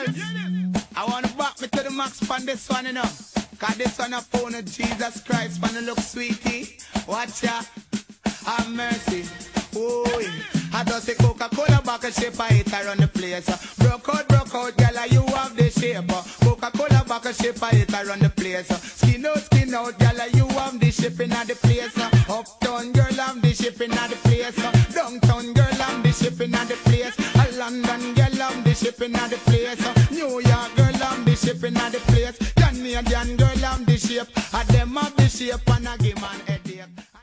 girls. I want to back me to the max on this one, you know. Cause this one a phone of Jesus Christ, wanna look sweetie. Watch ya, have mercy. Oh, I just say Coca-Cola back a shape, I hit her on the place. Broke out, girl, you have the shape. Coca-Cola back a shape, I hit her on the place. Skin out, girl, you have the shipping at the place. Uptown girl, I'm the shipping at the place. Downtown girl, I'm the shipping at the place. London girl, I'm the shipping at the place. New York girl, I'm the shipping at the place. Canadian girl, I'm the shape. I them have the shape and I give man headache.